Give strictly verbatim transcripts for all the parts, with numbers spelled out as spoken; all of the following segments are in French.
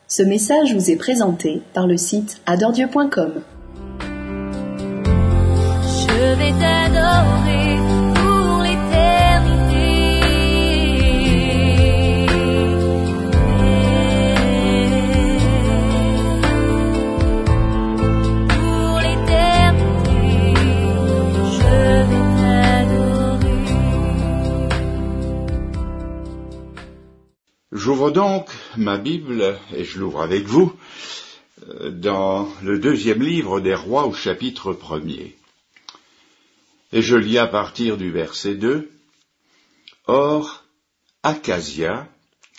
Ce message vous est présenté par le site adore dieu point com. Je vais t'adorer pour l'éternité. Pour l'éternité, je vais t'adorer. J'ouvre donc ma Bible, et je l'ouvre avec vous, dans le deuxième livre des Rois au chapitre premier. Et je lis à partir du verset deux. Or, Akazia,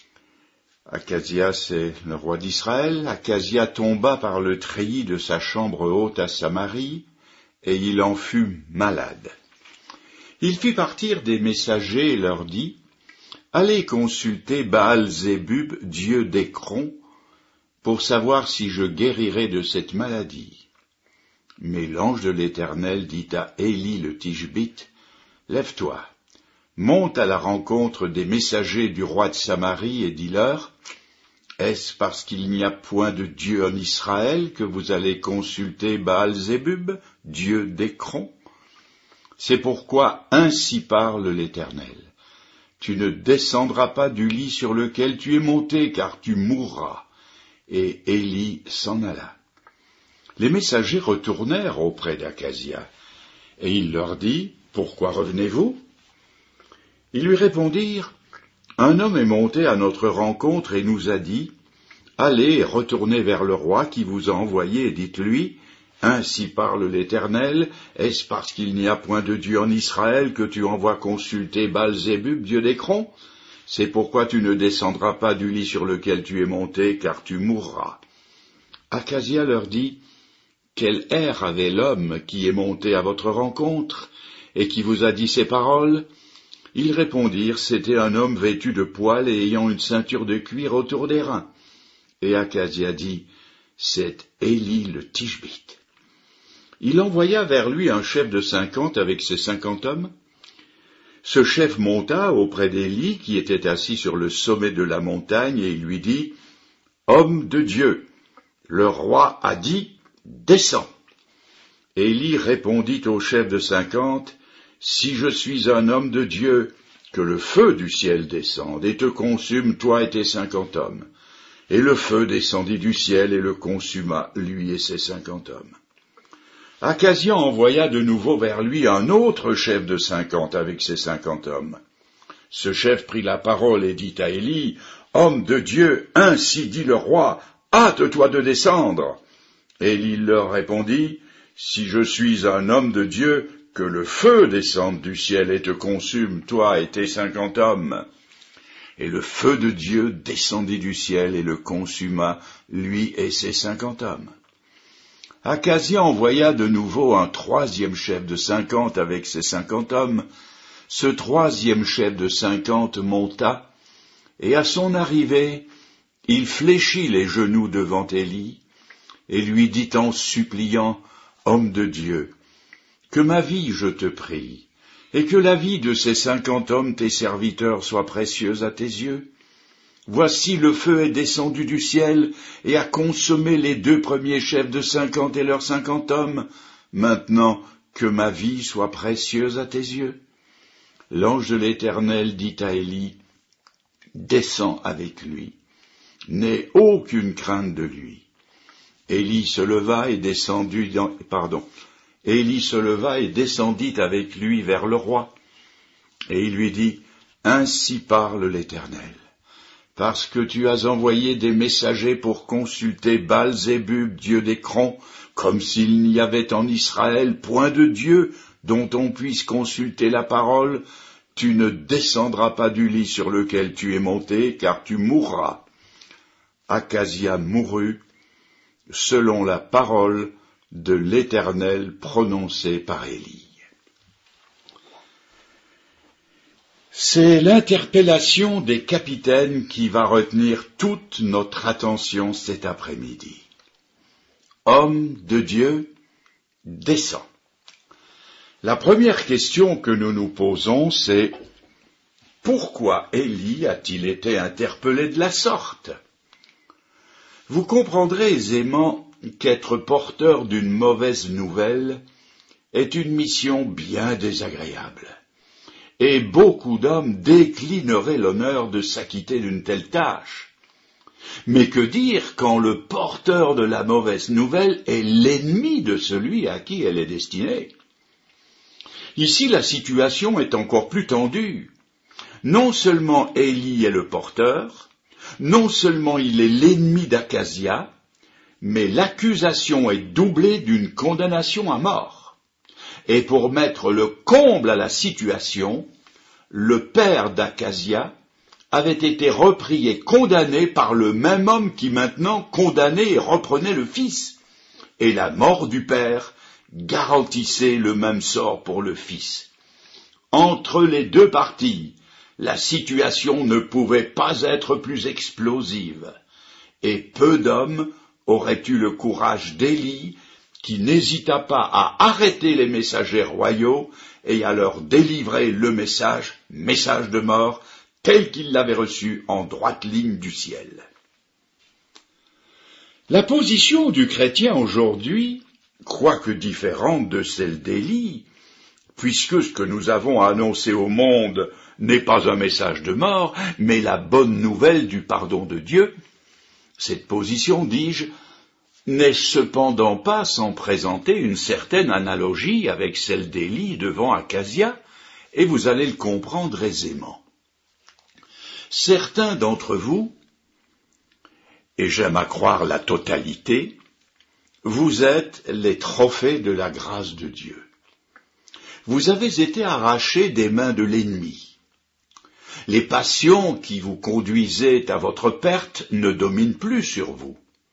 Akazia c'est le roi d'Israël, Akazia tomba par le treillis de sa chambre haute à Samarie, et il en fut malade. Il fit partir des messagers et leur dit, allez consulter Baal-Zébub, dieu d'Écron, pour savoir si je guérirai de cette maladie. Mais l'ange de l'Éternel dit à Élie le Tishbite, lève-toi, monte à la rencontre des messagers du roi de Samarie et dis-leur, est-ce parce qu'il n'y a point de Dieu en Israël que vous allez consulter Baal-Zébub, dieu d'Écron? C'est pourquoi ainsi parle l'Éternel. Tu ne descendras pas du lit sur lequel tu es monté, car tu mourras. Et Élie s'en alla. Les messagers retournèrent auprès d'Akazia, et il leur dit, pourquoi revenez-vous? Ils lui répondirent, un homme est monté à notre rencontre et nous a dit, allez et retournez vers le roi qui vous a envoyé et dites-lui, ainsi parle l'Éternel, est-ce parce qu'il n'y a point de Dieu en Israël que tu envoies consulter Baal-Zébub, dieu d'Écron? C'est pourquoi tu ne descendras pas du lit sur lequel tu es monté, car tu mourras. Akazia leur dit, quel air avait l'homme qui est monté à votre rencontre, et qui vous a dit ces paroles? Ils répondirent, c'était un homme vêtu de poils et ayant une ceinture de cuir autour des reins. Et Akazia dit, c'est Élie le Tishbite. Il envoya vers lui un chef de cinquante avec ses cinquante hommes. Ce chef monta auprès d'Élie, qui était assis sur le sommet de la montagne, et il lui dit, « Homme de Dieu, le roi a dit, descends. » Élie répondit au chef de cinquante, « Si je suis un homme de Dieu, que le feu du ciel descende et te consume, toi et tes cinquante hommes. » Et le feu descendit du ciel et le consuma, lui et ses cinquante hommes. Akazia envoya de nouveau vers lui un autre chef de cinquante avec ses cinquante hommes. Ce chef prit la parole et dit à Élie, « Homme de Dieu, ainsi dit le roi, hâte-toi de descendre. » Élie leur répondit, « Si je suis un homme de Dieu, que le feu descende du ciel et te consume, toi et tes cinquante hommes. » Et le feu de Dieu descendit du ciel et le consuma, lui et ses cinquante hommes. Akazia envoya de nouveau un troisième chef de cinquante avec ses cinquante hommes. Ce troisième chef de cinquante monta, et à son arrivée, il fléchit les genoux devant Élie, et lui dit en suppliant, « Homme de Dieu, que ma vie, je te prie, et que la vie de ces cinquante hommes, tes serviteurs, soit précieuse à tes yeux. Voici le feu est descendu du ciel et a consommé les deux premiers chefs de cinquante et leurs cinquante hommes. Maintenant, que ma vie soit précieuse à tes yeux. » L'ange de l'Éternel dit à Élie, « Descends avec lui, n'aie aucune crainte de lui. » Élie se leva et descendit dans, pardon, Élie se leva et descendit avec lui vers le roi. Et il lui dit, « Ainsi parle l'Éternel. Parce que tu as envoyé des messagers pour consulter Baal-Zébub, dieu d'Écron, comme s'il n'y avait en Israël point de Dieu dont on puisse consulter la parole, tu ne descendras pas du lit sur lequel tu es monté, car tu mourras. » Akazia mourut selon la parole de l'Éternel prononcée par Élie. C'est l'interpellation des capitaines qui va retenir toute notre attention cet après-midi. Homme de Dieu, descends. La première question que nous nous posons, c'est pourquoi Élie a-t-il été interpellé de la sorte? Vous comprendrez aisément qu'être porteur d'une mauvaise nouvelle est une mission bien désagréable, et beaucoup d'hommes déclineraient l'honneur de s'acquitter d'une telle tâche. Mais que dire quand le porteur de la mauvaise nouvelle est l'ennemi de celui à qui elle est destinée? Ici, la situation est encore plus tendue. Non seulement Élie est le porteur, non seulement il est l'ennemi d'Akazia, mais l'accusation est doublée d'une condamnation à mort. Et pour mettre le comble à la situation, le père d'Akazia avait été repris et condamné par le même homme qui maintenant condamnait et reprenait le fils. Et la mort du père garantissait le même sort pour le fils. Entre les deux parties, la situation ne pouvait pas être plus explosive, et peu d'hommes auraient eu le courage d'Élie, qui n'hésita pas à arrêter les messagers royaux et à leur délivrer le message, message de mort, tel qu'il l'avait reçu en droite ligne du ciel. La position du chrétien aujourd'hui, quoique différente de celle d'Élie, puisque ce que nous avons annoncé au monde n'est pas un message de mort, mais la bonne nouvelle du pardon de Dieu, cette position, dis-je, n'est cependant pas sans présenter une certaine analogie avec celle d'Élie devant Akazia, et vous allez le comprendre aisément. Certains d'entre vous, et j'aime à croire la totalité, vous êtes les trophées de la grâce de Dieu. Vous avez été arrachés des mains de l'ennemi. Les passions qui vous conduisaient à votre perte ne dominent plus sur vous.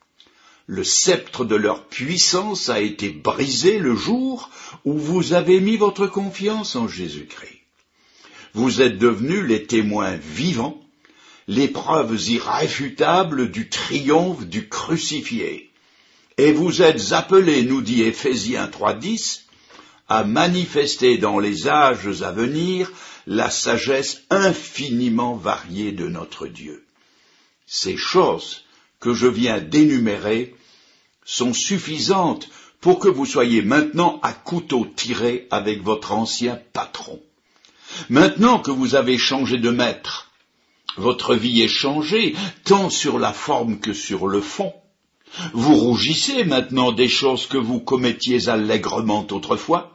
Le sceptre de leur puissance a été brisé le jour où vous avez mis votre confiance en Jésus-Christ. Vous êtes devenus les témoins vivants, les preuves irréfutables du triomphe du crucifié. Et vous êtes appelés, nous dit Éphésiens trois dix, à manifester dans les âges à venir la sagesse infiniment variée de notre Dieu. Ces choses que je viens d'énumérer sont suffisantes pour que vous soyez maintenant à couteau tiré avec votre ancien patron. Maintenant que vous avez changé de maître, votre vie est changée tant sur la forme que sur le fond. Vous rougissez maintenant des choses que vous commettiez allègrement autrefois.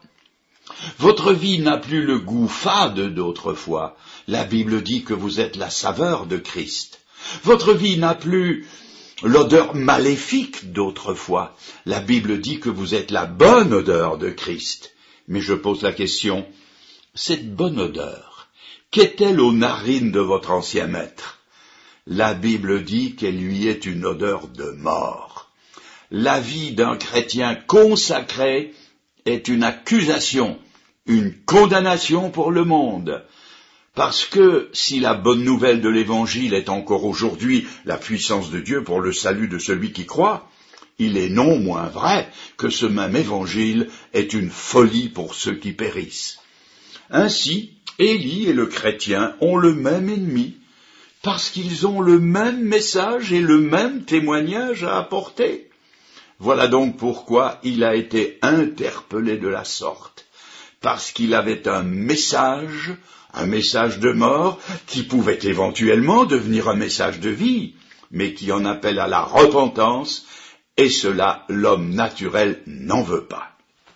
Votre vie n'a plus le goût fade d'autrefois. La Bible dit que vous êtes la saveur de Christ. Votre vie n'a plus l'odeur maléfique d'autrefois. La Bible dit que vous êtes la bonne odeur de Christ. Mais je pose la question, cette bonne odeur, qu'est-elle aux narines de votre ancien maître? La Bible dit qu'elle lui est une odeur de mort. La vie d'un chrétien consacré est une accusation, une condamnation pour le monde. Parce que si la bonne nouvelle de l'Évangile est encore aujourd'hui la puissance de Dieu pour le salut de celui qui croit, il est non moins vrai que ce même Évangile est une folie pour ceux qui périssent. Ainsi, Élie et le chrétien ont le même ennemi, parce qu'ils ont le même message et le même témoignage à apporter. Voilà donc pourquoi il a été interpellé de la sorte, parce qu'il avait un message, un message de mort, qui pouvait éventuellement devenir un message de vie, mais qui en appelle à la repentance, et cela l'homme naturel n'en veut pas.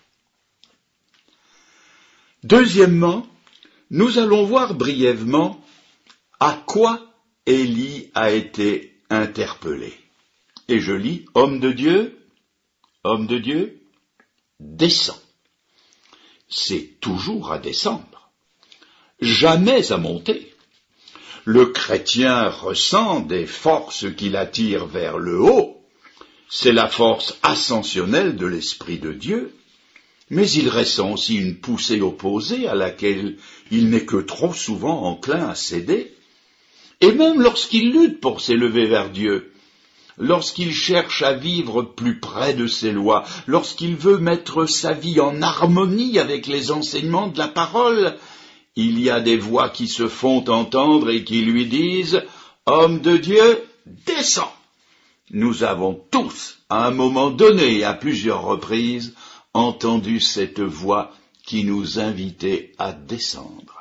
Deuxièmement, nous allons voir brièvement à quoi Élie a été interpellé. Et je lis, homme de Dieu, homme de Dieu, descends. C'est toujours à descendre, jamais à monter. Le chrétien ressent des forces qui l'attirent vers le haut. C'est la force ascensionnelle de l'Esprit de Dieu, mais il ressent aussi une poussée opposée à laquelle il n'est que trop souvent enclin à céder. Et même lorsqu'il lutte pour s'élever vers Dieu, lorsqu'il cherche à vivre plus près de ses lois, lorsqu'il veut mettre sa vie en harmonie avec les enseignements de la parole, il y a des voix qui se font entendre et qui lui disent « Homme de Dieu, descends !» nous avons tous, à un moment donné et à plusieurs reprises, entendu cette voix qui nous invitait à descendre.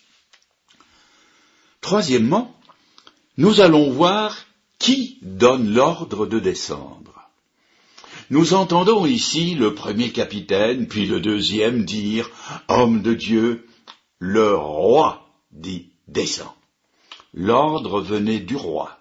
Troisièmement, nous allons voir qui donne l'ordre de descendre. Nous entendons ici le premier capitaine, puis le deuxième dire « Homme de Dieu, le roi dit descend ». L'ordre venait du roi,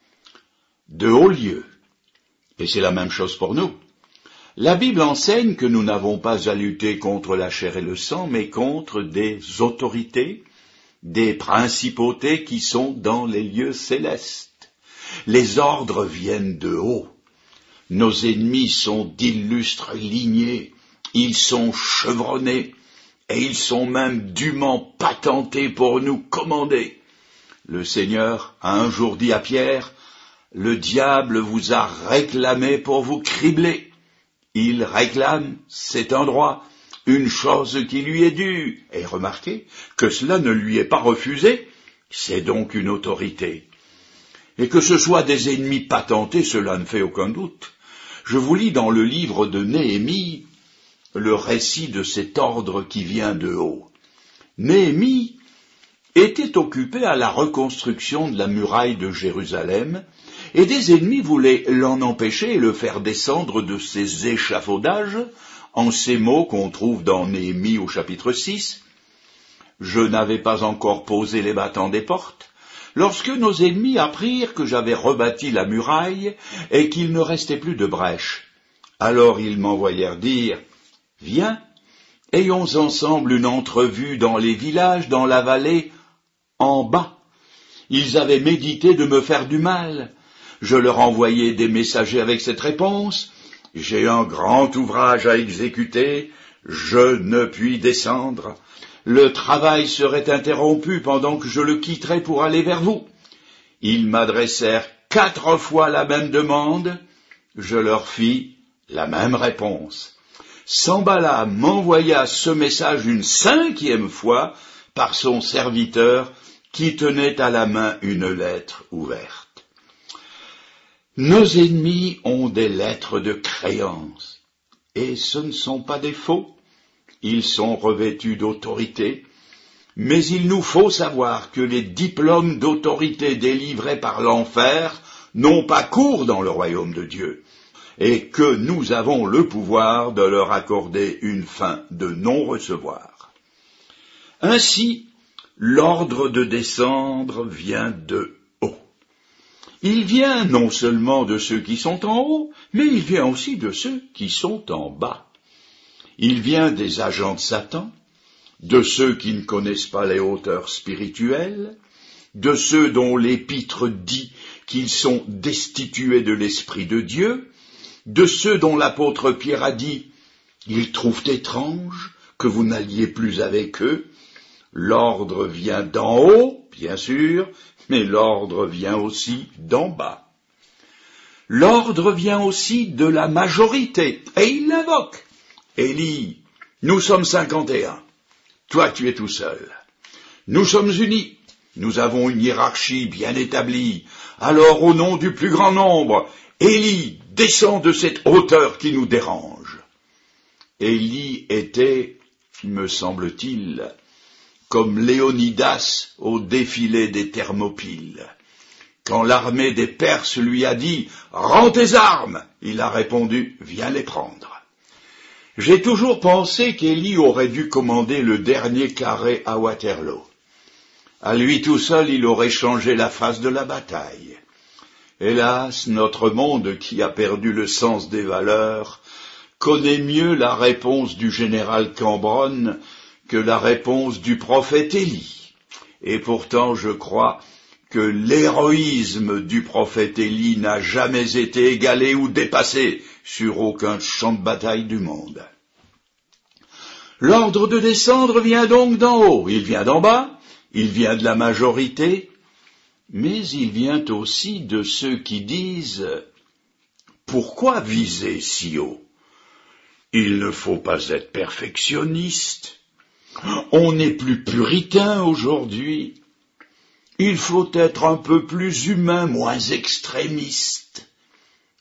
de haut lieu. Et c'est la même chose pour nous. La Bible enseigne que nous n'avons pas à lutter contre la chair et le sang, mais contre des autorités, des principautés qui sont dans les lieux célestes. Les ordres viennent de haut. Nos ennemis sont d'illustres lignées, ils sont chevronnés, et ils sont même dûment patentés pour nous commander. Le Seigneur a un jour dit à Pierre, « Le diable vous a réclamé pour vous cribler. Il réclame, c'est un droit, une chose qui lui est due. » Et remarquez que cela ne lui est pas refusé, c'est donc une autorité. Et que ce soit des ennemis patentés, cela ne fait aucun doute. Je vous lis dans le livre de Néhémie le récit de cet ordre qui vient de haut. Néhémie était occupé à la reconstruction de la muraille de Jérusalem, et des ennemis voulaient l'en empêcher et le faire descendre de ses échafaudages, en ces mots qu'on trouve dans Néhémie au chapitre six. « Je n'avais pas encore posé les battants des portes, lorsque nos ennemis apprirent que j'avais rebâti la muraille et qu'il ne restait plus de brèche. Alors ils m'envoyèrent dire, « Viens, ayons ensemble une entrevue dans les villages, dans la vallée, en bas. » Ils avaient médité de me faire du mal. Je leur envoyai des messagers avec cette réponse, « J'ai un grand ouvrage à exécuter, je ne puis descendre. Le travail serait interrompu pendant que je le quitterais pour aller vers vous. » Ils m'adressèrent quatre fois la même demande, je leur fis la même réponse. Sanballat m'envoya ce message une cinquième fois par son serviteur qui tenait à la main une lettre ouverte. Nos ennemis ont des lettres de créance, et ce ne sont pas des faux. Ils sont revêtus d'autorité, mais il nous faut savoir que les diplômes d'autorité délivrés par l'enfer n'ont pas cours dans le royaume de Dieu, et que nous avons le pouvoir de leur accorder une fin de non-recevoir. Ainsi, l'ordre de descendre vient de haut. Il vient non seulement de ceux qui sont en haut, mais il vient aussi de ceux qui sont en bas. Il vient des agents de Satan, de ceux qui ne connaissent pas les hauteurs spirituelles, de ceux dont l'épître dit qu'ils sont destitués de l'Esprit de Dieu, de ceux dont l'apôtre Pierre a dit « Ils trouvent étrange que vous n'alliez plus avec eux ». L'ordre vient d'en haut, bien sûr, mais l'ordre vient aussi d'en bas. L'ordre vient aussi de la majorité, et il l'invoque. Élie, nous sommes cinquante et un, toi tu es tout seul. Nous sommes unis, nous avons une hiérarchie bien établie. Alors au nom du plus grand nombre, Élie descend de cette hauteur qui nous dérange. Élie était, me semble-t-il, comme Léonidas au défilé des Thermopyles. Quand l'armée des Perses lui a dit « Rends tes armes !» il a répondu « Viens les prendre ». J'ai toujours pensé qu'Élie aurait dû commander le dernier carré à Waterloo. À lui tout seul, il aurait changé la face de la bataille. Hélas, notre monde, qui a perdu le sens des valeurs, connaît mieux la réponse du général Cambronne que la réponse du prophète Élie. Et pourtant, je crois que l'héroïsme du prophète Élie n'a jamais été égalé ou dépassé sur aucun champ de bataille du monde. L'ordre de descendre vient donc d'en haut, il vient d'en bas, il vient de la majorité, mais il vient aussi de ceux qui disent « Pourquoi viser si haut ? Il ne faut pas être perfectionniste. On n'est plus puritain aujourd'hui. Il faut être un peu plus humain, moins extrémiste. »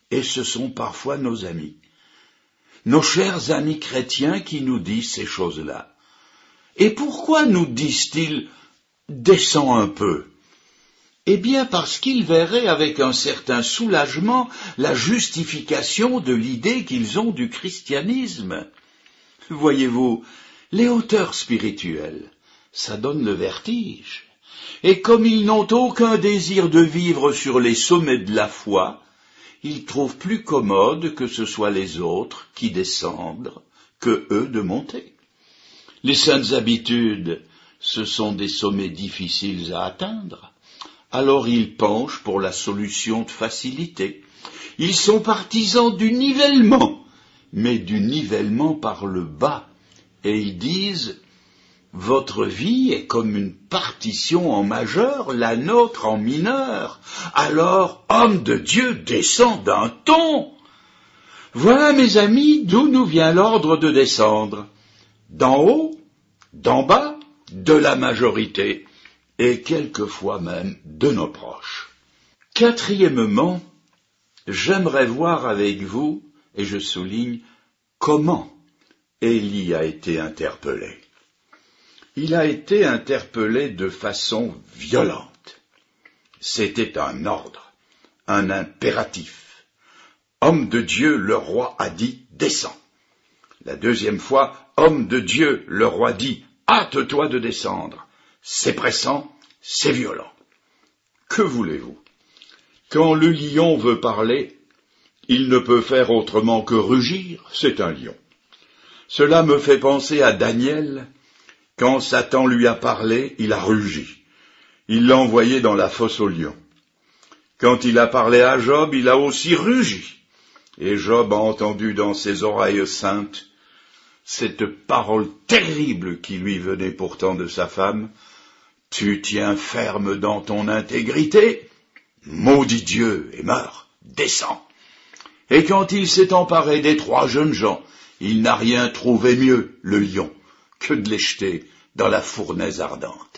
Et ce sont parfois nos amis, nos chers amis chrétiens qui nous disent ces choses-là. Et pourquoi nous disent-ils « descends un peu » ? Eh bien parce qu'ils verraient avec un certain soulagement la justification de l'idée qu'ils ont du christianisme. Voyez-vous, les hauteurs spirituelles, ça donne le vertige. Et comme ils n'ont aucun désir de vivre sur les sommets de la foi, ils trouvent plus commode que ce soit les autres qui descendent que eux de monter. Les saintes habitudes, ce sont des sommets difficiles à atteindre. Alors ils penchent pour la solution de facilité. Ils sont partisans du nivellement, mais du nivellement par le bas. Et ils disent, votre vie est comme une partition en majeur, la nôtre en mineur. Alors, homme de Dieu, descend d'un ton. Voilà, mes amis, d'où nous vient l'ordre de descendre. D'en haut, d'en bas, de la majorité, et quelquefois même de nos proches. Quatrièmement, j'aimerais voir avec vous, et je souligne, comment Élie a été interpellé. Il a été interpellé de façon violente. C'était un ordre, un impératif. Homme de Dieu, le roi a dit, descends. La deuxième fois, homme de Dieu, le roi dit, hâte-toi de descendre. C'est pressant, c'est violent. Que voulez-vous? Quand le lion veut parler, il ne peut faire autrement que rugir, c'est un lion. Cela me fait penser à Daniel. Quand Satan lui a parlé, il a rugi. Il l'a envoyé dans la fosse aux lions. Quand il a parlé à Job, il a aussi rugi. Et Job a entendu dans ses oreilles saintes cette parole terrible qui lui venait pourtant de sa femme. Tu tiens ferme dans ton intégrité, maudit Dieu et meurs, descends. Et quand il s'est emparé des trois jeunes gens, il n'a rien trouvé mieux, le lion, que de les jeter dans la fournaise ardente.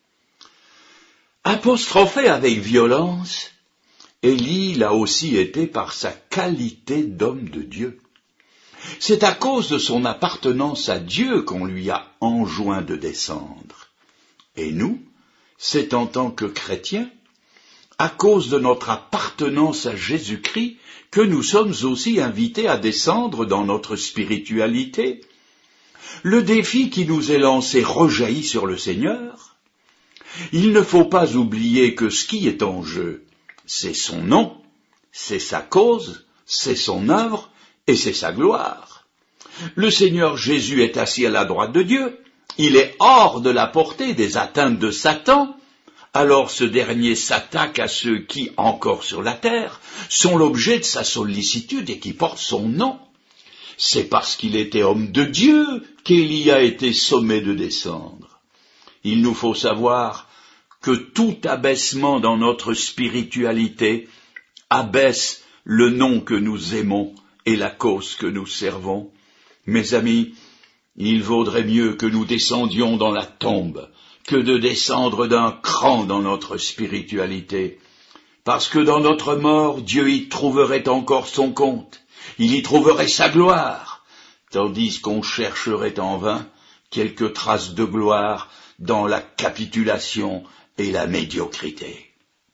Apostrophé avec violence, Élie l'a aussi été par sa qualité d'homme de Dieu. C'est à cause de son appartenance à Dieu qu'on lui a enjoint de descendre. Et nous, c'est en tant que chrétiens, à cause de notre appartenance à Jésus-Christ, que nous sommes aussi invités à descendre dans notre spiritualité. Le défi qui nous est lancé rejaillit sur le Seigneur. Il ne faut pas oublier que ce qui est en jeu, c'est son nom, c'est sa cause, c'est son œuvre et c'est sa gloire. Le Seigneur Jésus est assis à la droite de Dieu, il est hors de la portée des atteintes de Satan. Alors ce dernier s'attaque à ceux qui, encore sur la terre, sont l'objet de sa sollicitude et qui portent son nom. C'est parce qu'il était homme de Dieu qu'Élie a été sommé de descendre. Il nous faut savoir que tout abaissement dans notre spiritualité abaisse le nom que nous aimons et la cause que nous servons. Mes amis, il vaudrait mieux que nous descendions dans la tombe que de descendre d'un cran dans notre spiritualité. Parce que dans notre mort, Dieu y trouverait encore son compte, il y trouverait sa gloire, tandis qu'on chercherait en vain quelques traces de gloire dans la capitulation et la médiocrité.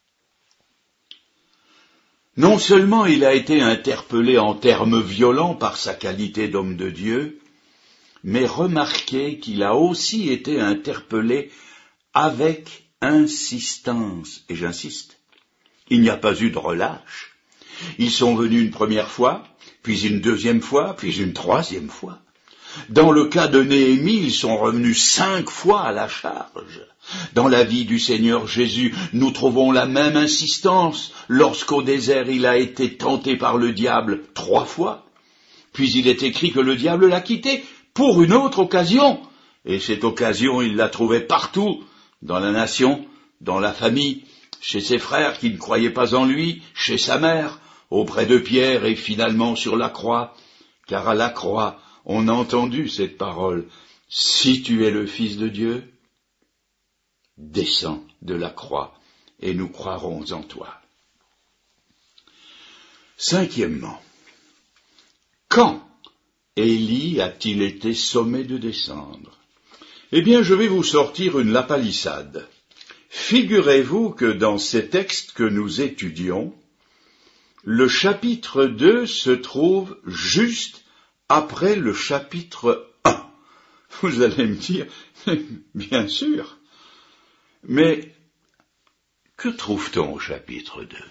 Non seulement il a été interpellé en termes violents par sa qualité d'homme de Dieu, mais remarquez qu'il a aussi été interpellé avec insistance, et j'insiste, il n'y a pas eu de relâche. Ils sont venus une première fois, puis une deuxième fois, puis une troisième fois. Dans le cas de Néhémie, ils sont revenus cinq fois à la charge. Dans la vie du Seigneur Jésus, nous trouvons la même insistance lorsqu'au désert il a été tenté par le diable trois fois. Puis il est écrit que le diable l'a quitté pour une autre occasion. Et cette occasion, il l'a trouvée partout, dans la nation, dans la famille, chez ses frères qui ne croyaient pas en lui, chez sa mère, auprès de Pierre et finalement sur la croix. Car à la croix, on a entendu cette parole. Si tu es le Fils de Dieu, descends de la croix et nous croirons en toi. Cinquièmement, quand Élie a-t-il été sommé de descendre? Eh bien, je vais vous sortir une lapalissade. Figurez-vous que dans ces textes que nous étudions, le chapitre deux se trouve juste après le chapitre un. Vous allez me dire, bien sûr, mais que trouve-t-on au chapitre deux?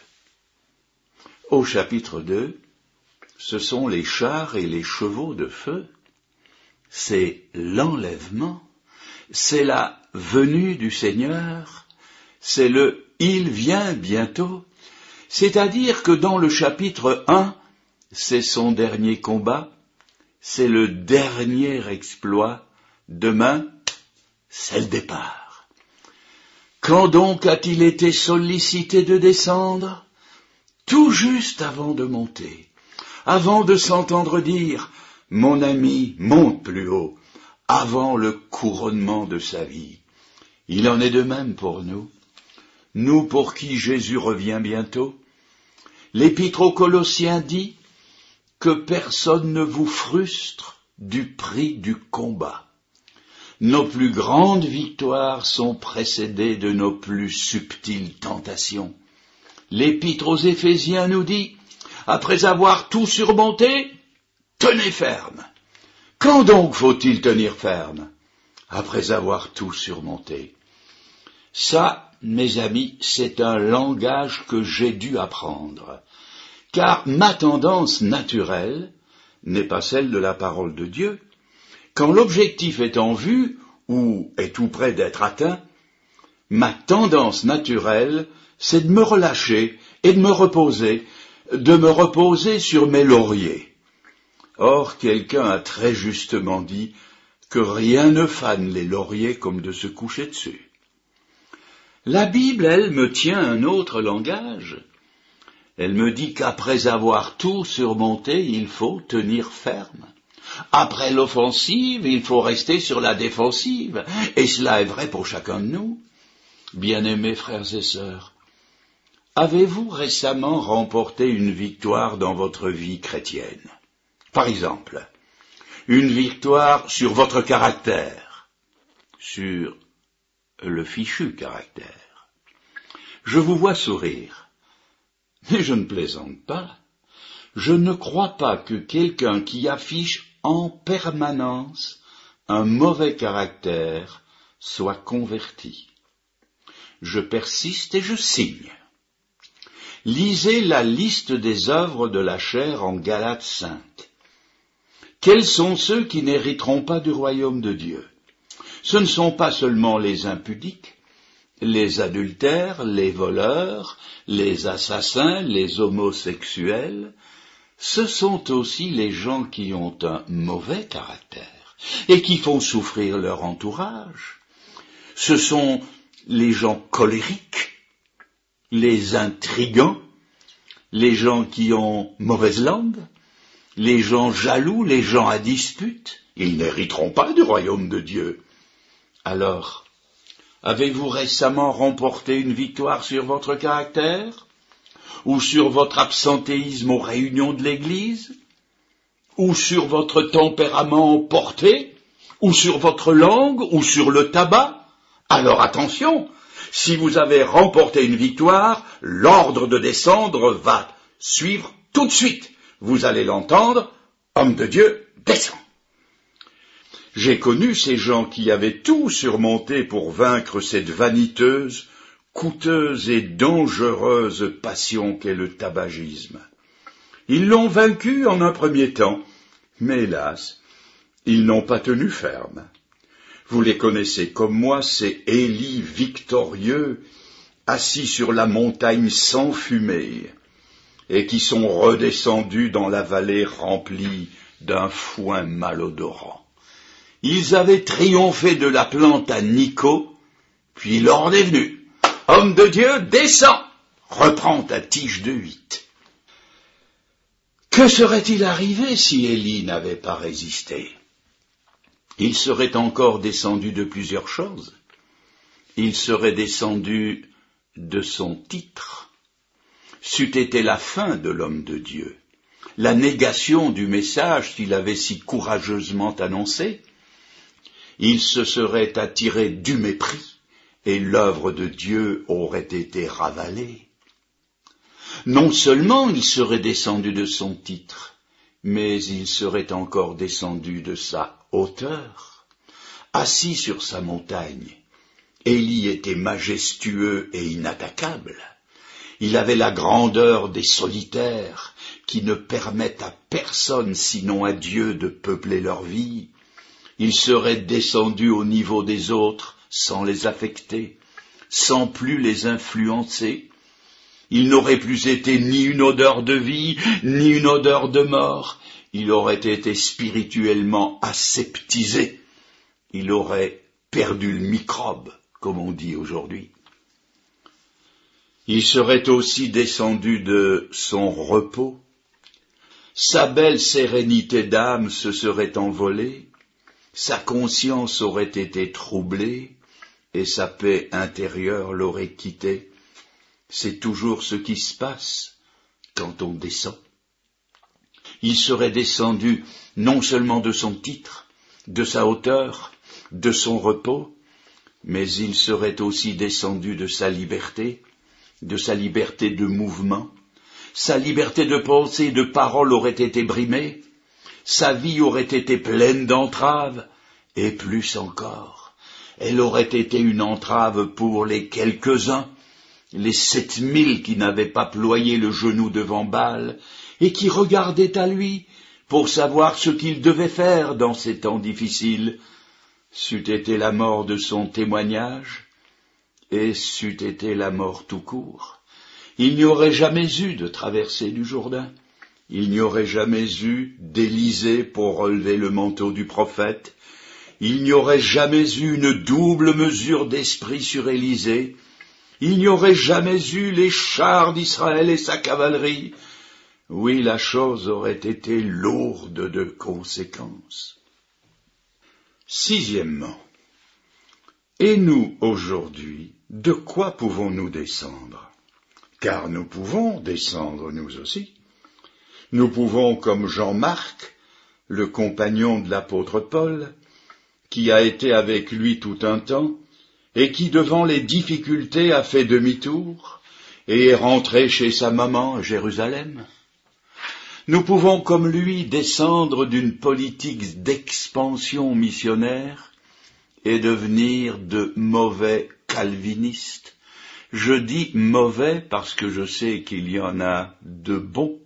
Au chapitre deux, ce sont les chars et les chevaux de feu, c'est l'enlèvement, c'est la venue du Seigneur, c'est le « il vient bientôt », c'est-à-dire que dans le chapitre un, c'est son dernier combat, c'est le dernier exploit, demain, c'est le départ. Quand donc a-t-il été sollicité de descendre? Tout juste avant de monter, avant de s'entendre dire « Mon ami, monte plus haut », avant le couronnement de sa vie. Il en est de même pour nous, nous pour qui Jésus revient bientôt. L'Épître aux Colossiens dit que personne ne vous frustre du prix du combat. Nos plus grandes victoires sont précédées de nos plus subtiles tentations. L'Épître aux Éphésiens nous dit, après avoir tout surmonté, tenez ferme. Quand donc faut-il tenir ferme? Après avoir tout surmonté. Ça, mes amis, c'est un langage que j'ai dû apprendre, car ma tendance naturelle n'est pas celle de la parole de Dieu. Quand l'objectif est en vue, ou est tout près d'être atteint, ma tendance naturelle, c'est de me relâcher et de me reposer, de me reposer sur mes lauriers. Or, quelqu'un a très justement dit que rien ne fane les lauriers comme de se coucher dessus. La Bible, elle, me tient un autre langage. Elle me dit qu'après avoir tout surmonté, il faut tenir ferme. Après l'offensive, il faut rester sur la défensive, et cela est vrai pour chacun de nous. Bien-aimés frères et sœurs, avez-vous récemment remporté une victoire dans votre vie chrétienne? Par exemple, une victoire sur votre caractère, sur le fichu caractère. Je vous vois sourire, mais je ne plaisante pas. Je ne crois pas que quelqu'un qui affiche en permanence un mauvais caractère soit converti. Je persiste et je signe. Lisez la liste des œuvres de la chair en Galates cinq. Quels sont ceux qui n'hériteront pas du royaume de Dieu? Ce ne sont pas seulement les impudiques, les adultères, les voleurs, les assassins, les homosexuels, ce sont aussi les gens qui ont un mauvais caractère et qui font souffrir leur entourage. Ce sont les gens colériques, les intrigants, les gens qui ont mauvaise langue, les gens jaloux, les gens à dispute. Ils n'hériteront pas du royaume de Dieu. Alors, avez-vous récemment remporté une victoire sur votre caractère? Ou sur votre absentéisme aux réunions de l'Église? Ou sur votre tempérament emporté? Ou sur votre langue? Ou sur le tabac? Alors attention, si vous avez remporté une victoire, l'ordre de descendre va suivre tout de suite. Vous allez l'entendre, homme de Dieu, descends. J'ai connu ces gens qui avaient tout surmonté pour vaincre cette vaniteuse, coûteuse et dangereuse passion qu'est le tabagisme. Ils l'ont vaincu en un premier temps, mais hélas, ils n'ont pas tenu ferme. Vous les connaissez comme moi, ces Élie victorieux, assis sur la montagne sans fumée, et qui sont redescendus dans la vallée remplie d'un foin malodorant. Ils avaient triomphé de la plante à Nico, puis l'ordre est venu. Homme de Dieu, descends, reprends ta tige de huit. Que serait-il arrivé si Élie n'avait pas résisté? Il serait encore descendu de plusieurs choses. Il serait descendu de son titre. c'eût été la fin de l'homme de Dieu, la négation du message qu'il avait si courageusement annoncé. Il se serait attiré du mépris et l'œuvre de Dieu aurait été ravalée. Non seulement il serait descendu de son titre, mais il serait encore descendu de sa hauteur. Assis sur sa montagne, Élie était majestueux et inattaquable. Il avait la grandeur des solitaires qui ne permettent à personne sinon à Dieu de peupler leur vie. Il serait descendu au niveau des autres sans les affecter, sans plus les influencer. Il n'aurait plus été ni une odeur de vie, ni une odeur de mort. Il aurait été spirituellement aseptisé. Il aurait perdu le microbe, comme on dit aujourd'hui. Il serait aussi descendu de son repos. Sa belle sérénité d'âme se serait envolée, sa conscience aurait été troublée, et sa paix intérieure l'aurait quitté. C'est toujours ce qui se passe quand on descend. Il serait descendu non seulement de son titre, de sa hauteur, de son repos, mais il serait aussi descendu de sa liberté, de sa liberté de mouvement. Sa liberté de pensée et de parole aurait été brimée, sa vie aurait été pleine d'entraves, et plus encore, elle aurait été une entrave pour les quelques-uns, les sept mille qui n'avaient pas ployé le genou devant Baal, et qui regardaient à lui pour savoir ce qu'il devait faire dans ces temps difficiles. C'eût été la mort de son témoignage, et c'eût été la mort tout court. Il n'y aurait jamais eu de traversée du Jourdain, il n'y aurait jamais eu d'Élysée pour relever le manteau du prophète, il n'y aurait jamais eu une double mesure d'esprit sur Élysée, il n'y aurait jamais eu les chars d'Israël et sa cavalerie. Oui, la chose aurait été lourde de conséquences. Sixièmement, et nous, aujourd'hui, de quoi pouvons-nous descendre? Car nous pouvons descendre nous aussi. Nous pouvons, comme Jean-Marc, le compagnon de l'apôtre Paul, qui a été avec lui tout un temps, et qui, devant les difficultés, a fait demi-tour, et est rentré chez sa maman à Jérusalem. Nous pouvons, comme lui, descendre d'une politique d'expansion missionnaire et devenir de mauvais calvinistes. Je dis mauvais parce que je sais qu'il y en a de bons.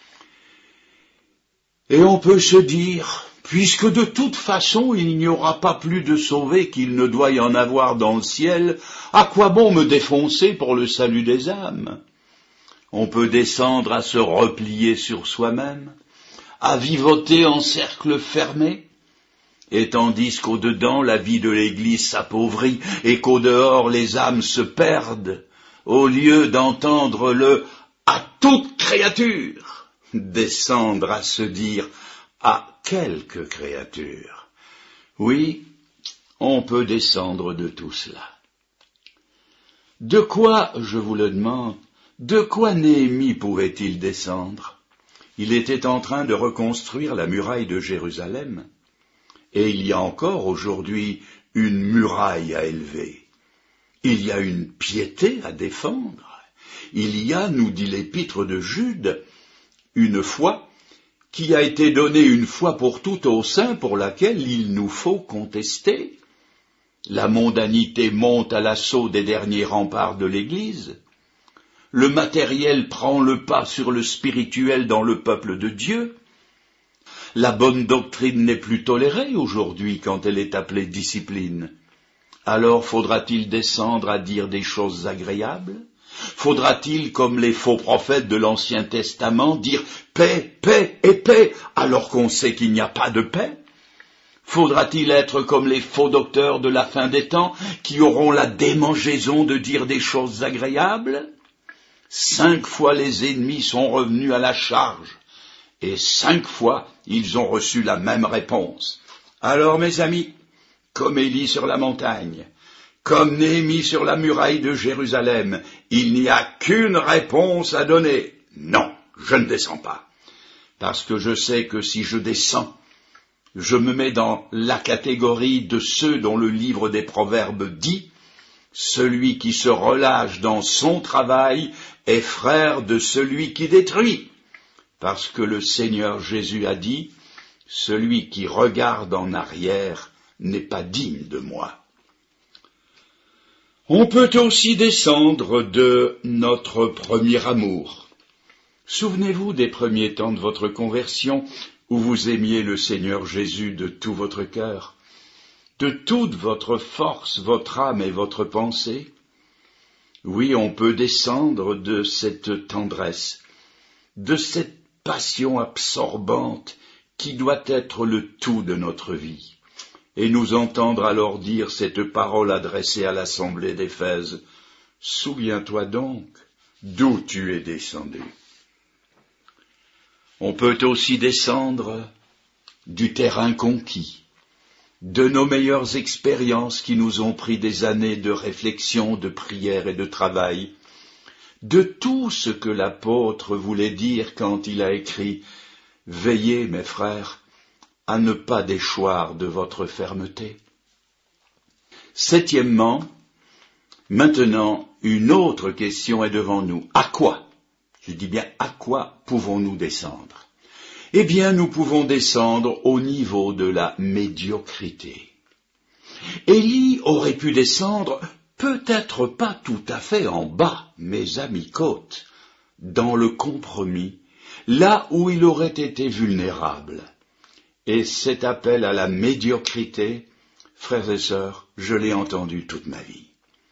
Et on peut se dire, puisque de toute façon il n'y aura pas plus de sauvés qu'il ne doit y en avoir dans le ciel, à quoi bon me défoncer pour le salut des âmes? On peut descendre à se replier sur soi-même, à vivoter en cercle fermé, et tandis qu'au-dedans la vie de l'Église s'appauvrit et qu'au-dehors les âmes se perdent, au lieu d'entendre le « à toute créature » descendre à se dire « à quelque créature ». Oui, on peut descendre de tout cela. De quoi, je vous le demande, de quoi Néhémie pouvait-il descendre? Il était en train de reconstruire la muraille de Jérusalem, et il y a encore aujourd'hui une muraille à élever. Il y a une piété à défendre. Il y a, nous dit l'épître de Jude, une foi qui a été donnée une fois pour toutes aux saints pour laquelle il nous faut contester. La mondanité monte à l'assaut des derniers remparts de l'Église. Le matériel prend le pas sur le spirituel dans le peuple de Dieu. La bonne doctrine n'est plus tolérée aujourd'hui quand elle est appelée discipline. Alors faudra-t-il descendre à dire des choses agréables? Faudra-t-il, comme les faux prophètes de l'Ancien Testament, dire paix, paix et paix, alors qu'on sait qu'il n'y a pas de paix? Faudra-t-il être comme les faux docteurs de la fin des temps, qui auront la démangeaison de dire des choses agréables? Cinq fois les ennemis sont revenus à la charge, et cinq fois ils ont reçu la même réponse. Alors, mes amis, comme Élie sur la montagne, Comme Néhémie sur la muraille de Jérusalem, il n'y a qu'une réponse à donner. Non, je ne descends pas. Parce que je sais que si je descends, je me mets dans la catégorie de ceux dont le livre des Proverbes dit « Celui qui se relâche dans son travail est frère de celui qui détruit ». Parce que le Seigneur Jésus a dit « Celui qui regarde en arrière n'est pas digne de moi ». On peut aussi descendre de notre premier amour. Souvenez-vous des premiers temps de votre conversion où vous aimiez le Seigneur Jésus de tout votre cœur, de toute votre force, votre âme et votre pensée. Oui, on peut descendre de cette tendresse, de cette passion absorbante qui doit être le tout de notre vie, et nous entendre alors dire cette parole adressée à l'assemblée d'Éphèse. Souviens-toi donc d'où tu es descendu. On peut aussi descendre du terrain conquis, de nos meilleures expériences qui nous ont pris des années de réflexion, de prière et de travail, de tout ce que l'apôtre voulait dire quand il a écrit « Veillez, mes frères, à ne pas déchoir de votre fermeté ». Septièmement, maintenant, une autre question est devant nous. À quoi? Je dis bien, à quoi pouvons-nous descendre? Eh bien, nous pouvons descendre au niveau de la médiocrité. Élie aurait pu descendre, peut-être pas tout à fait en bas, mes amis côtes, dans le compromis, là où il aurait été vulnérable. Et cet appel à la médiocrité, frères et sœurs, je l'ai entendu toute ma vie.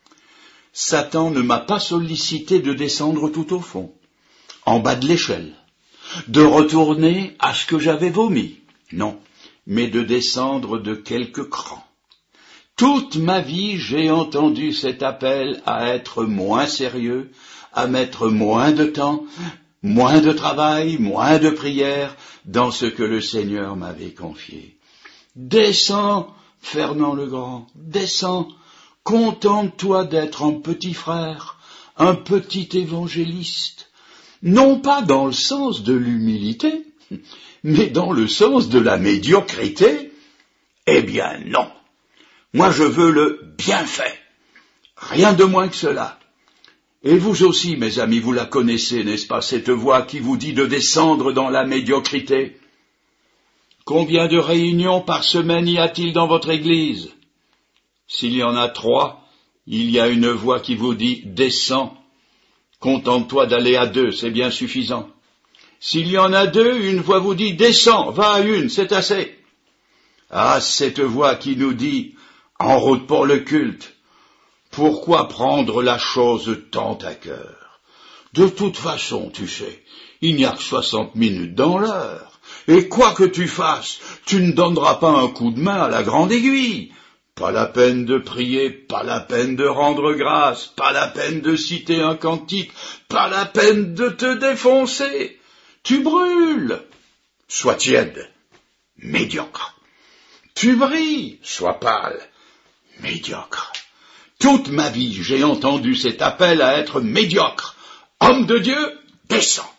Satan ne m'a pas sollicité de descendre tout au fond, en bas de l'échelle, de retourner à ce que j'avais vomi, non, mais de descendre de quelques crans. Toute ma vie, j'ai entendu cet appel à être moins sérieux, à mettre moins de temps, moins de travail, moins de prière dans ce que le Seigneur m'avait confié. Descends, Fernand le Grand, descends, contente-toi d'être un petit frère, un petit évangéliste, non pas dans le sens de l'humilité, mais dans le sens de la médiocrité. Eh bien non, moi je veux le bienfait, rien de moins que cela. Et vous aussi, mes amis, vous la connaissez, n'est-ce pas, cette voix qui vous dit de descendre dans la médiocrité? Combien de réunions par semaine y a-t-il dans votre église? S'il y en a trois, il y a une voix qui vous dit « Descends, contente-toi d'aller à deux, c'est bien suffisant ». S'il y en a deux, une voix vous dit « Descends, va à une, c'est assez ». Ah, cette voix qui nous dit « En route pour le culte ». Pourquoi prendre la chose tant à cœur? De toute façon, tu sais, il n'y a que soixante minutes dans l'heure. Et quoi que tu fasses, tu ne donneras pas un coup de main à la grande aiguille. Pas la peine de prier, pas la peine de rendre grâce, pas la peine de citer un cantique, pas la peine de te défoncer. Tu brûles, sois tiède, médiocre. Tu brilles, sois pâle, médiocre. Toute ma vie, j'ai entendu cet appel à être médiocre. Homme de Dieu, descends.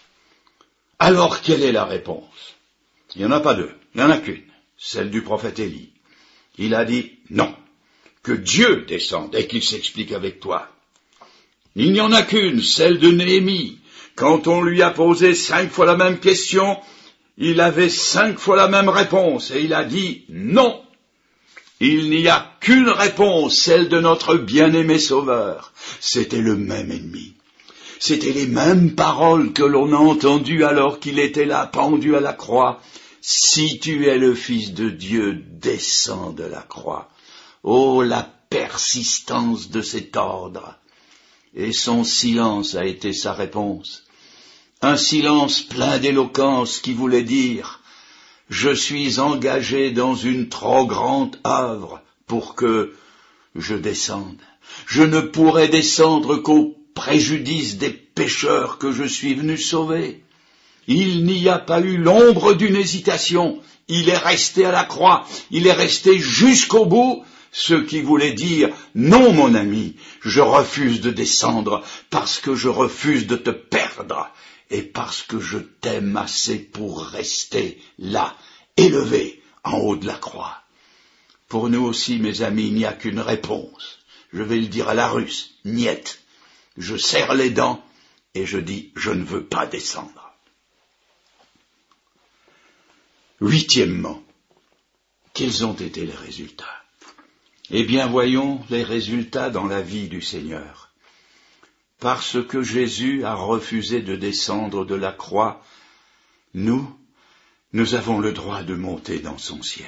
Alors, quelle est la réponse? Il n'y en a pas deux, il n'y en a qu'une, celle du prophète Élie. Il a dit non, que Dieu descende et qu'il s'explique avec toi. Il n'y en a qu'une, celle de Néhémie. Quand on lui a posé cinq fois la même question, il avait cinq fois la même réponse et il a dit non. Il n'y a qu'une réponse, celle de notre bien-aimé Sauveur. C'était le même ennemi. C'étaient les mêmes paroles que l'on a entendues alors qu'il était là, pendu à la croix. Si tu es le Fils de Dieu, descends de la croix. Oh, la persistance de cet ordre. Et son silence a été sa réponse. Un silence plein d'éloquence qui voulait dire « Je suis engagé dans une trop grande œuvre pour que je descende. Je ne pourrai descendre qu'au préjudice des pécheurs que je suis venu sauver. » Il n'y a pas eu l'ombre d'une hésitation. Il est resté à la croix. Il est resté jusqu'au bout ce qui voulait dire « Non, mon ami, je refuse de descendre parce que je refuse de te perdre et parce que je t'aime assez pour rester là, élevé en haut de la croix. » Pour nous aussi, mes amis, il n'y a qu'une réponse. Je vais le dire à la russe, niet. Je serre les dents et je dis « Je ne veux pas descendre ». Huitièmement, quels ont été les résultats? Eh bien, voyons les résultats dans la vie du Seigneur. Parce que Jésus a refusé de descendre de la croix, nous, nous avons le droit de monter dans son ciel.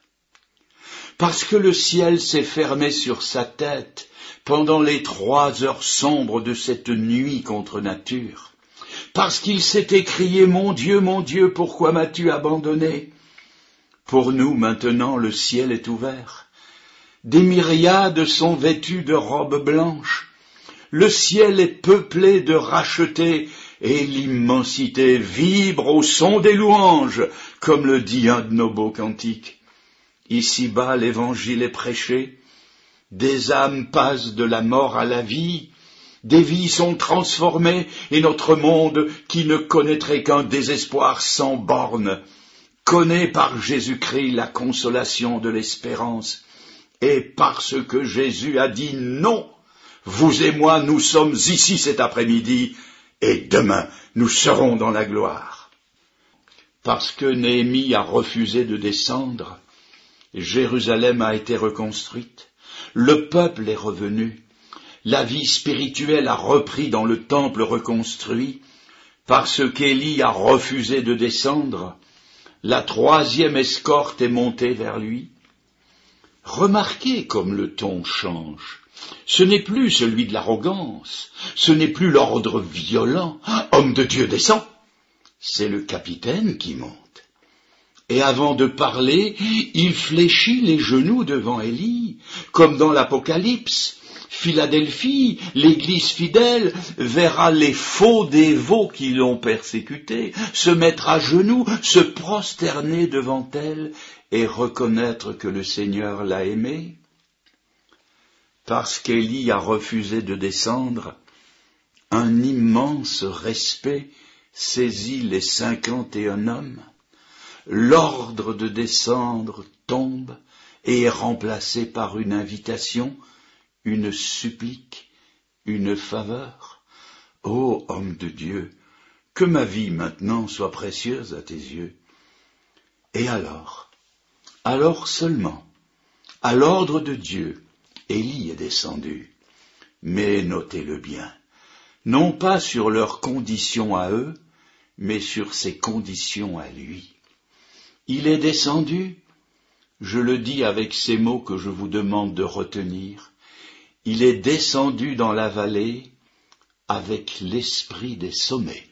Parce que le ciel s'est fermé sur sa tête pendant les trois heures sombres de cette nuit contre nature, parce qu'il s'est écrié « Mon Dieu, mon Dieu, pourquoi m'as-tu abandonné ?» Pour nous, maintenant, le ciel est ouvert. Des myriades sont vêtues de robes blanches. Le ciel est peuplé de rachetés et l'immensité vibre au son des louanges, comme le dit un de nos beaux cantiques. Ici-bas, l'évangile est prêché. Des âmes passent de la mort à la vie. Des vies sont transformées et notre monde, qui ne connaîtrait qu'un désespoir sans bornes, connaît par Jésus-Christ la consolation de l'espérance. Et parce que Jésus a dit non, vous et moi, nous sommes ici cet après-midi, et demain, nous serons dans la gloire. Parce que Néhémie a refusé de descendre, Jérusalem a été reconstruite, le peuple est revenu, la vie spirituelle a repris dans le temple reconstruit, parce qu'Élie a refusé de descendre, la troisième escorte est montée vers lui. Remarquez comme le ton change. Ce n'est plus celui de l'arrogance, ce n'est plus l'ordre violent. Homme de Dieu descend. C'est le capitaine qui monte. Et avant de parler, il fléchit les genoux devant Élie, comme dans l'Apocalypse. Philadelphie, l'Église fidèle, verra les faux dévots qui l'ont persécuté se mettre à genoux, se prosterner devant elle et reconnaître que le Seigneur l'a aimé. Parce qu'Élie a refusé de descendre, un immense respect saisit les cinquante et un hommes. L'ordre de descendre tombe et est remplacé par une invitation, une supplique, une faveur. Ô homme de Dieu, que ma vie maintenant soit précieuse à tes yeux. Et alors, alors seulement, à l'ordre de Dieu, Élie est descendu. Mais notez-le bien, non pas sur leurs conditions à eux, mais sur ses conditions à lui. Il est descendu, je le dis avec ces mots que je vous demande de retenir, il est descendu dans la vallée avec l'esprit des sommets.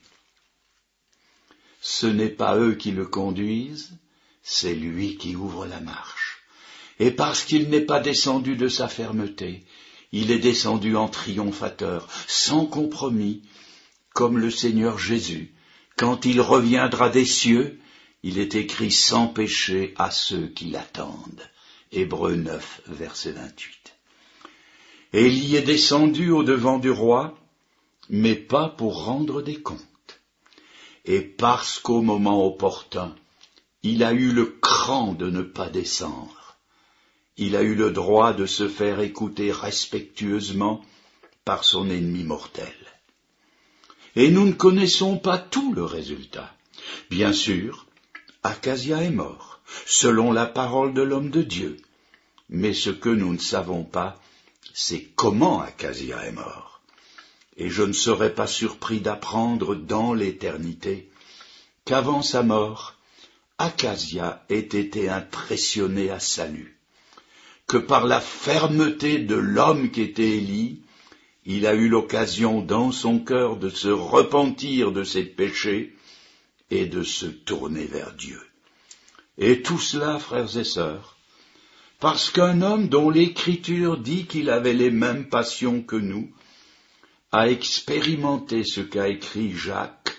Ce n'est pas eux qui le conduisent, c'est lui qui ouvre la marche. Et parce qu'il n'est pas descendu de sa fermeté, il est descendu en triomphateur, sans compromis, comme le Seigneur Jésus. Quand il reviendra des cieux, il est écrit sans péché à ceux qui l'attendent. Hébreux neuf, verset vingt-huit. Élie est descendu au-devant du roi, mais pas pour rendre des comptes. Et parce qu'au moment opportun, il a eu le cran de ne pas descendre, il a eu le droit de se faire écouter respectueusement par son ennemi mortel. Et nous ne connaissons pas tout le résultat. Bien sûr, Acasia est mort, selon la parole de l'homme de Dieu. Mais ce que nous ne savons pas, c'est comment Acasia est mort. Et je ne serais pas surpris d'apprendre dans l'éternité qu'avant sa mort, Acasia ait été impressionné à salut, que par la fermeté de l'homme qu'était Élie, il a eu l'occasion dans son cœur de se repentir de ses péchés et de se tourner vers Dieu. Et tout cela, frères et sœurs, parce qu'un homme dont l'Écriture dit qu'il avait les mêmes passions que nous, a expérimenté ce qu'a écrit Jacques,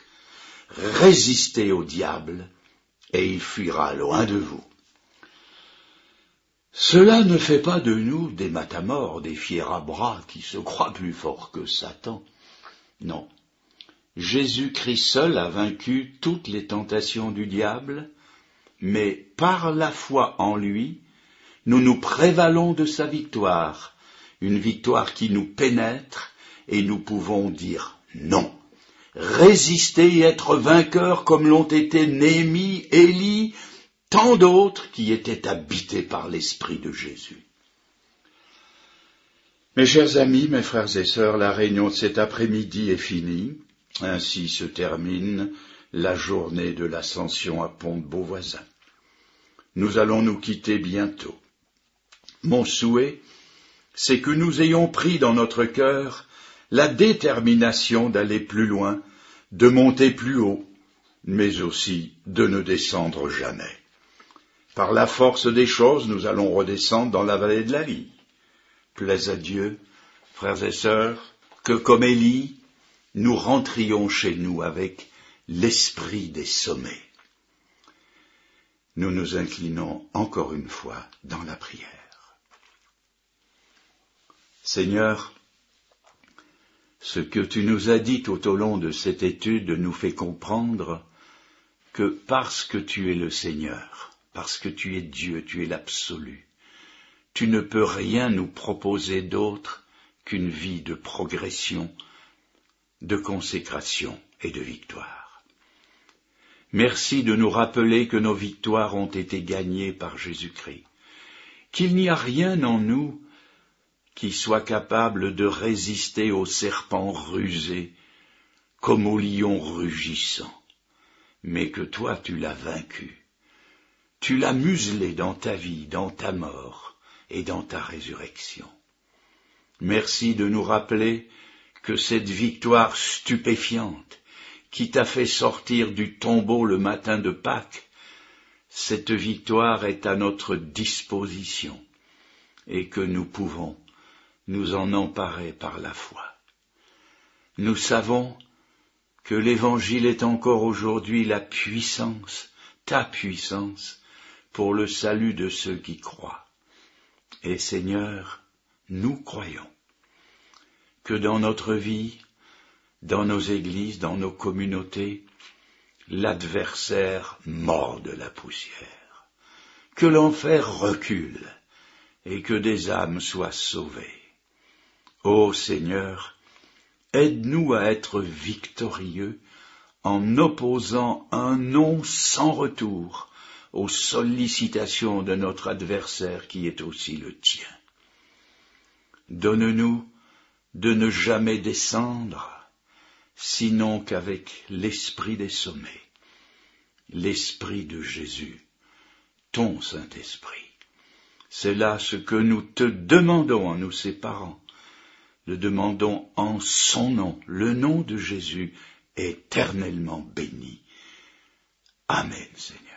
résistez au diable, et il fuira loin de vous. Cela ne fait pas de nous des matamores, des fiers à bras qui se croient plus forts que Satan. Non. Jésus-Christ seul a vaincu toutes les tentations du diable, mais par la foi en lui, nous nous prévalons de sa victoire, une victoire qui nous pénètre et nous pouvons dire non. Résister et être vainqueurs comme l'ont été Néhémie, Élie, tant d'autres qui étaient habités par l'Esprit de Jésus. Mes chers amis, mes frères et sœurs, la réunion de cet après-midi est finie. Ainsi se termine la journée de l'Ascension à Pont-de-Beauvoisin. Nous allons nous quitter bientôt. Mon souhait, c'est que nous ayons pris dans notre cœur la détermination d'aller plus loin, de monter plus haut, mais aussi de ne descendre jamais. Par la force des choses, nous allons redescendre dans la vallée de la vie. Plaise à Dieu, frères et sœurs, que comme Élie, nous rentrions chez nous avec l'esprit des sommets. Nous nous inclinons encore une fois dans la prière. Seigneur, ce que tu nous as dit tout au long de cette étude nous fait comprendre que parce que tu es le Seigneur, parce que tu es Dieu, tu es l'absolu, tu ne peux rien nous proposer d'autre qu'une vie de progression, de consécration et de victoire. Merci de nous rappeler que nos victoires ont été gagnées par Jésus-Christ, qu'il n'y a rien en nous qui soit capable de résister au serpent rusé comme au lion rugissant, mais que toi tu l'as vaincu, tu l'as muselé dans ta vie, dans ta mort et dans ta résurrection. Merci de nous rappeler que cette victoire stupéfiante qui t'a fait sortir du tombeau le matin de Pâques, cette victoire est à notre disposition et que nous pouvons nous en emparer par la foi. Nous savons que l'Évangile est encore aujourd'hui la puissance, ta puissance, pour le salut de ceux qui croient. Et Seigneur, nous croyons que dans notre vie, dans nos églises, dans nos communautés, l'adversaire morde la poussière, que l'enfer recule et que des âmes soient sauvées. Ô Seigneur, aide-nous à être victorieux en opposant un non sans retour aux sollicitations de notre adversaire qui est aussi le tien. Donne-nous de ne jamais descendre, sinon qu'avec l'esprit des sommets, l'esprit de Jésus, ton Saint-Esprit. C'est là ce que nous te demandons en nous séparant. Le demandons en son nom, le nom de Jésus, éternellement béni. Amen, Seigneur.